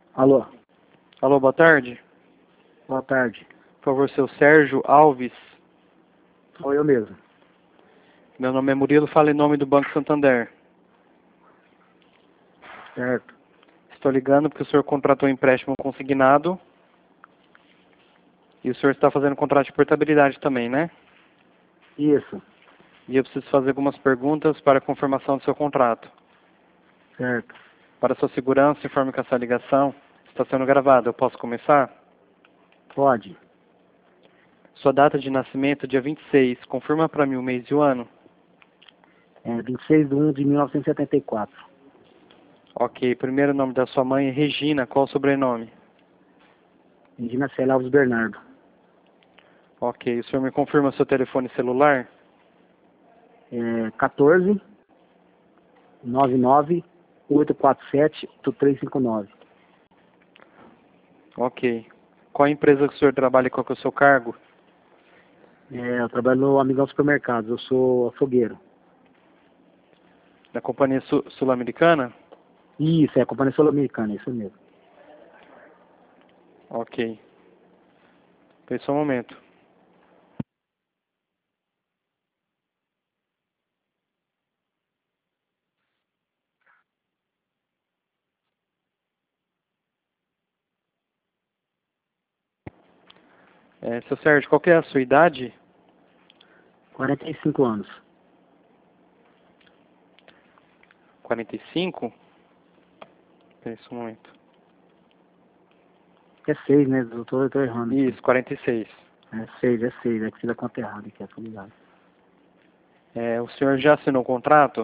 Alô, Alô, boa tarde. boa tarde. Por favor, seu Sérgio Alves. Sou eu mesmo. Meu nome é Murilo, falo em nome do Banco Santander. Certo. Estou ligando porque o senhor contratou um empréstimo consignado e o senhor está fazendo contrato de portabilidade também, né? Isso. E eu preciso fazer algumas perguntas para a confirmação do seu contrato. Certo. Para sua segurança, informe que essa ligação está sendo gravada. Eu posso começar? Pode. Sua data de nascimento, dia 26. Confirma para mim o mês e o ano. 26/1/1974. Ok. Primeiro nome da sua mãe é Regina. Qual o sobrenome? Regina Célia Alves Bernardo. Ok. O senhor me confirma seu telefone celular? 14 99 847 8359. Ok. Qual a empresa que o senhor trabalha e qual que é o seu cargo? Eu trabalho no Amigão Supermercados. Eu sou açougueiro. Da Companhia Sul-Americana? Isso, é a Companhia Sul-Americana, isso mesmo. Ok. Espera só um momento. Seu Sérgio, qual que é a sua idade? 45 anos. 45? Espera só um momento. É 6, né? Eu tô errando aqui. Isso, 46. É 6. É que fiz a conta errada aqui, tô ligado. O senhor já assinou o contrato?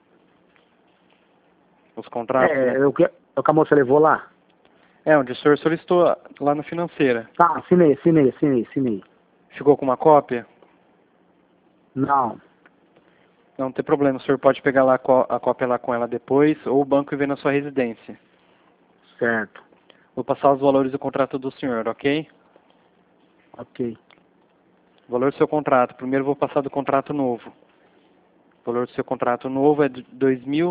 Os contratos, né? O que a moça levou lá? Onde o senhor solicitou lá na financeira. Tá, assinei. Ficou com uma cópia? Não, Não tem problema, o senhor pode pegar lá a cópia lá com ela depois, ou o banco e ver na sua residência. certo. Vou passar os valores do contrato do senhor, ok? Ok. O valor do seu contrato. Primeiro vou passar do contrato novo. O valor do seu contrato novo é de R$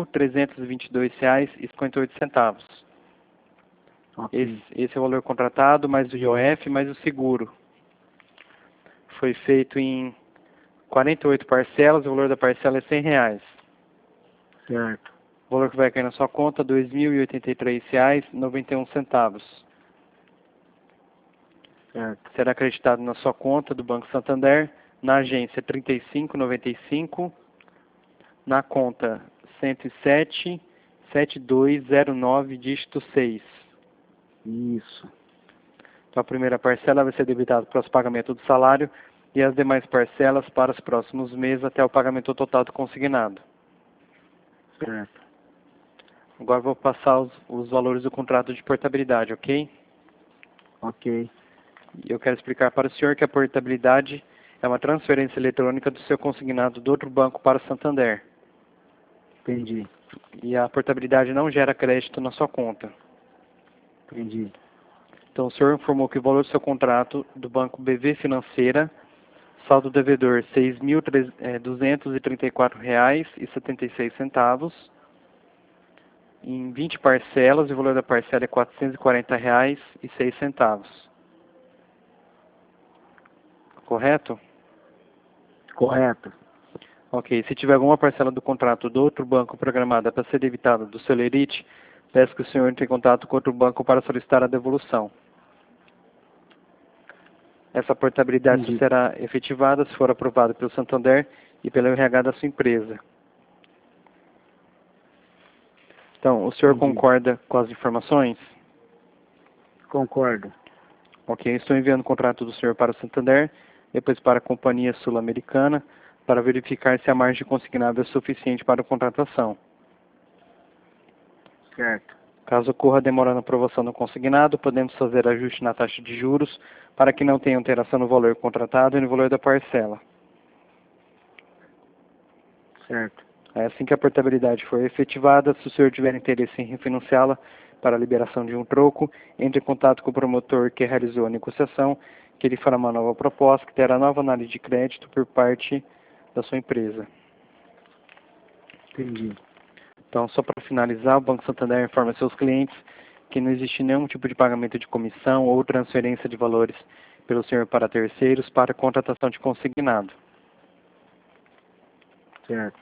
2.322,58. Ok. Esse é o valor contratado, mais o IOF, mais o seguro. Foi feito em 48 parcelas, o valor da parcela é R$ 100. Certo. O valor que vai cair na sua conta é R$ 2.083,91. Certo. Será acreditado na sua conta do Banco Santander, na agência 3595, na conta 107-7209, dígito 6. Isso. Então, a primeira parcela vai ser debitada para o pagamento do salário e as demais parcelas para os próximos meses até o pagamento total do consignado. Certo. Agora vou passar os valores do contrato de portabilidade, ok? Ok. Eu quero explicar para o senhor que a portabilidade é uma transferência eletrônica do seu consignado do outro banco para o Santander. Entendi. E a portabilidade não gera crédito na sua conta. Entendi. Então, o senhor informou que o valor do seu contrato do Banco BV Financeira, saldo devedor R$ 6.234,76, em 20 parcelas, e o valor da parcela é R$ 440,06. Correto? Correto. Ok. Se tiver alguma parcela do contrato do outro banco programada para ser debitada do seu lerite, peço que o senhor entre em contato com outro banco para solicitar a devolução. Essa portabilidade só Entendi. será efetivada se for aprovada pelo Santander e pelo RH da sua empresa. Então, o senhor Entendi. concorda com as informações? Concordo. Ok, estou enviando o contrato do senhor para o Santander, depois para a Companhia Sul-Americana, para verificar se a margem consignável é suficiente para a contratação. Certo. Caso ocorra demora na aprovação do consignado, podemos fazer ajuste na taxa de juros para que não tenha alteração no valor contratado e no valor da parcela. Certo. Assim que a portabilidade for efetivada, se o senhor tiver interesse em refinanciá-la para a liberação de um troco, entre em contato com o promotor que realizou a negociação, que ele fará uma nova proposta, que terá nova análise de crédito por parte da sua empresa. Entendi. Então, só para finalizar, o Banco Santander informa seus clientes que não existe nenhum tipo de pagamento de comissão ou transferência de valores pelo senhor para terceiros para contratação de consignado. Certo.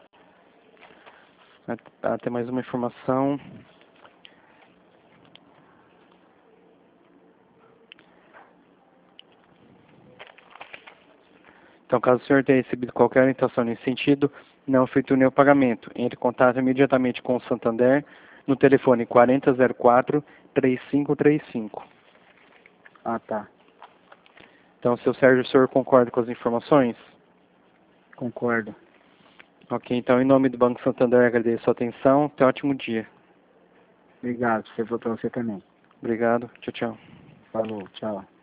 Tem mais uma informação. Então, caso o senhor tenha recebido qualquer orientação nesse sentido, não efetue nenhum pagamento. Entre em contato imediatamente com o Santander no telefone 4004-3535. Ah, tá. Então, seu Sérgio, o senhor concorda com as informações? Concordo. Ok, então, em nome do Banco Santander, agradeço a sua atenção. Tenha um ótimo dia. Obrigado. Se for pra você também. Obrigado. Tchau, tchau. Falou. Tchau.